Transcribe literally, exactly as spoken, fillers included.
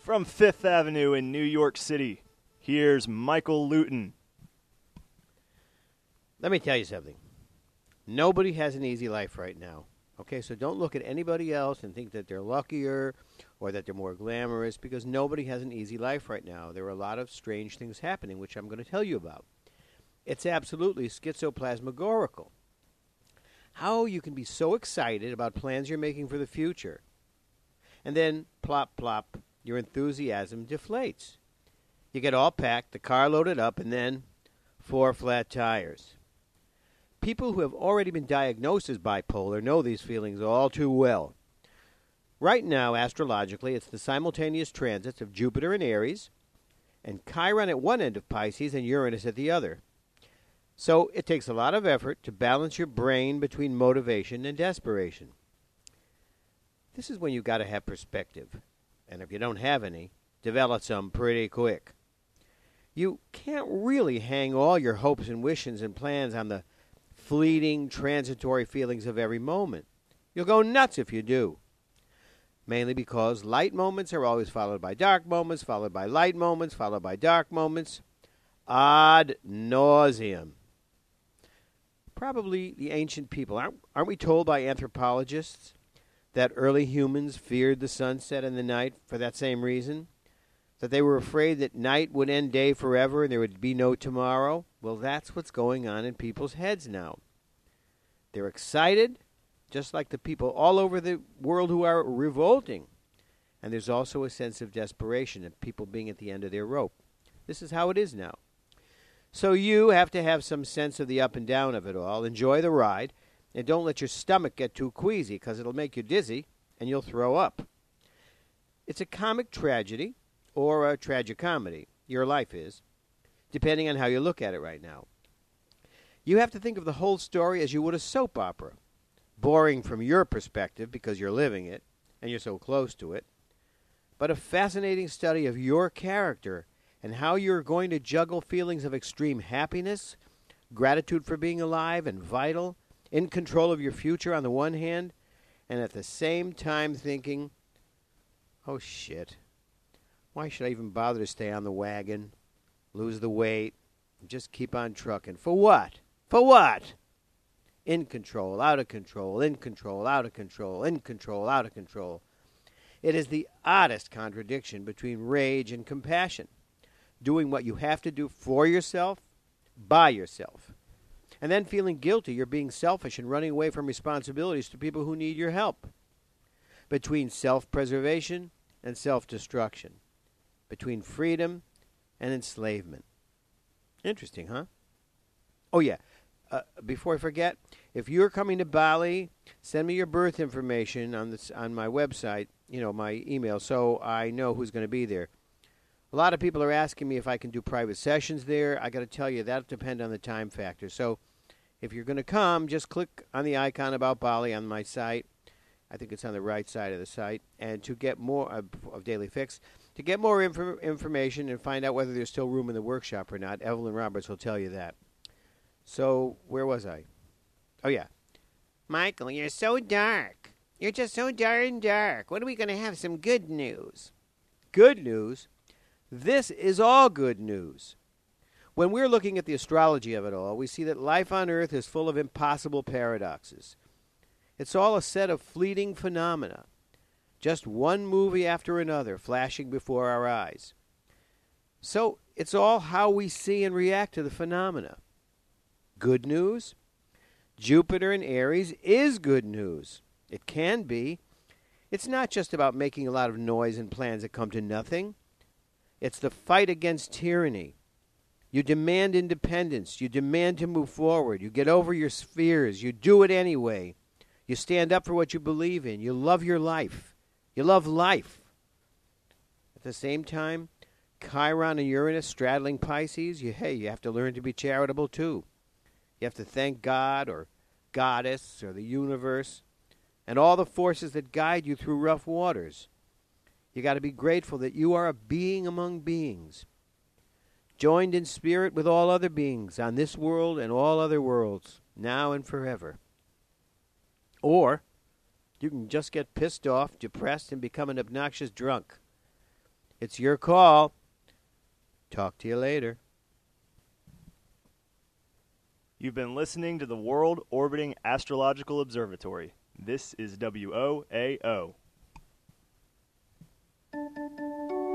From Fifth Avenue in New York City, here's Michael Luton. Let me tell you something. Nobody has an easy life right now. Okay, so don't look at anybody else and think that they're luckier or that they're more glamorous, because nobody has an easy life right now. There are a lot of strange things happening, which I'm going to tell you about. It's absolutely schizoplasmagorical. How you can be so excited about plans you're making for the future, and then plop, plop, your enthusiasm deflates. You get all packed, the car loaded up, and then four flat tires. People who have already been diagnosed as bipolar know these feelings all too well. Right now, astrologically, it's the simultaneous transits of Jupiter in Aries and Chiron at one end of Pisces and Uranus at the other. So it takes a lot of effort to balance your brain between motivation and desperation. This is when you've got to have perspective. And if you don't have any, develop some pretty quick. You can't really hang all your hopes and wishes and plans on the fleeting, transitory feelings of every moment. You'll go nuts if you do. Mainly because light moments are always followed by dark moments, followed by light moments, followed by dark moments. Ad nauseum. Probably the ancient people. Aren't, aren't we told by anthropologists that early humans feared the sunset and the night for that same reason? That they were afraid that night would end day forever and there would be no tomorrow? Well, that's what's going on in people's heads now. They're excited, just like the people all over the world who are revolting. And there's also a sense of desperation and people being at the end of their rope. This is how it is now. So you have to have some sense of the up and down of it all. Enjoy the ride. And don't let your stomach get too queasy, because it'll make you dizzy and you'll throw up. It's a comic tragedy or a tragicomedy. Your life is, depending on how you look at it right now. You have to think of the whole story as you would a soap opera. Boring from your perspective because you're living it and you're so close to it. But a fascinating study of your character and how you're going to juggle feelings of extreme happiness, gratitude for being alive and vital, in control of your future on the one hand, and at the same time thinking, oh shit, why should I even bother to stay on the wagon, lose the weight, and just keep on trucking? For what? For what? In control, out of control, in control, out of control, in control, out of control. It is the oddest contradiction between rage and compassion. Doing what you have to do for yourself, by yourself. And then feeling guilty you're being selfish and running away from responsibilities to people who need your help. Between self-preservation and self-destruction. Between freedom and enslavement. Interesting, huh? Oh, yeah. Uh, before I forget, if you're coming to Bali, send me your birth information on this on my website, you know, my email, so I know who's going to be there. A lot of people are asking me if I can do private sessions there. I got to tell you, that'll depend on the time factor. So if you're going to come, just click on the icon about Bali on my site. I think it's on the right side of the site. And to get more uh, of Daily Fix, to get more inf- information and find out whether there's still room in the workshop or not, Evelyn Roberts will tell you that. So where was I? Oh, yeah. Michael, you're so dark. You're just so darn dark. When are we going to have some good news? Good news? This is all good news. When we're looking at the astrology of it all, we see that life on Earth is full of impossible paradoxes. It's all a set of fleeting phenomena, just one movie after another flashing before our eyes. So it's all how we see and react to the phenomena. Good news? Jupiter in Aries is good news. It can be. It's not just about making a lot of noise and plans that come to nothing. It's the fight against tyranny. You demand independence. You demand to move forward. You get over your fears. You do it anyway. You stand up for what you believe in. You love your life. You love life. At the same time, Chiron and Uranus straddling Pisces, you, hey, you have to learn to be charitable too. You have to thank God or Goddess or the universe and all the forces that guide you through rough waters. You got to be grateful that you are a being among beings, joined in spirit with all other beings on this world and all other worlds, now and forever. Or you can just get pissed off, depressed, and become an obnoxious drunk. It's your call. Talk to you later. You've been listening to the World Orbiting Astrological Observatory. This is W O A O.